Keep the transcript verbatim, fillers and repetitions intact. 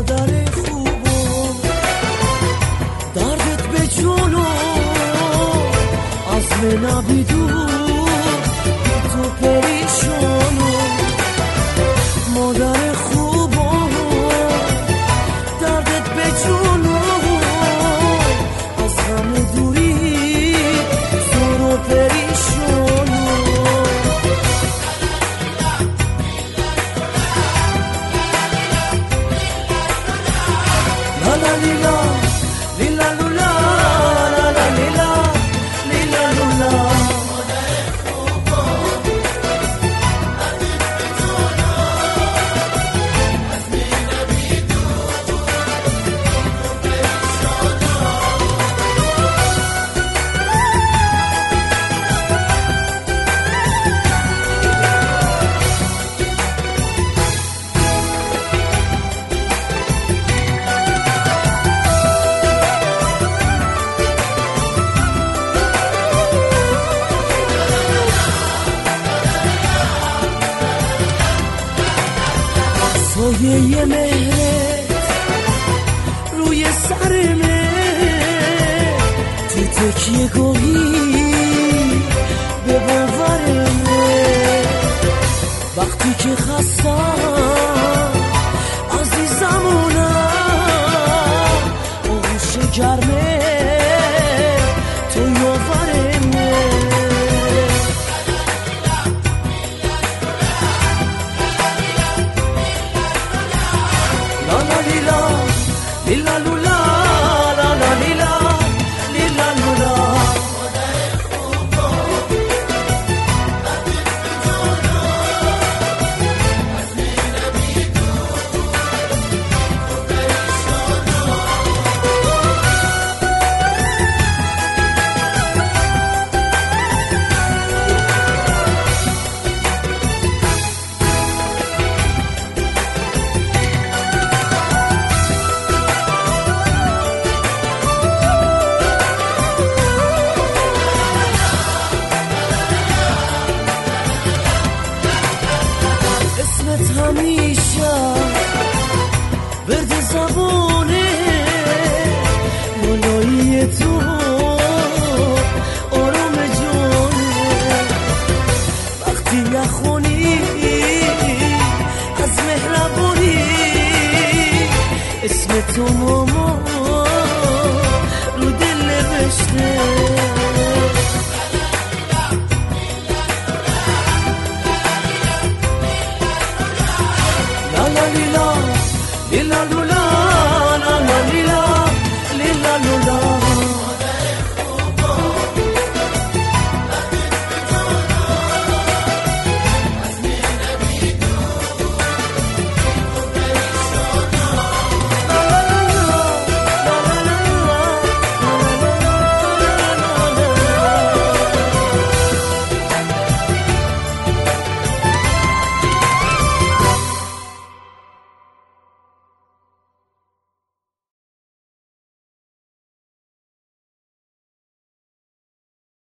مادر خوبو دردت به جونو از من نبیدو بی تو پریشانو مادر خوبو دردت به جونو از غم دوری زور و پریشانو لا لا لیلا لیلا لولا لا لا لیلا لیلا لولا سایه مهرت روی سرمه تو تکیه گاهی به باورمه وقتی که خستم عزیزمونم آغوش گرمه تو یاورمه لیلا لولا لا لا لیلا لیلا لولا اسمت همیشه برد زبونه مالایی تو آرام جانه وقتی نخونی از مهربونی اسم تو ماما رو دل نوشته لا لا لیلا لیلا لولا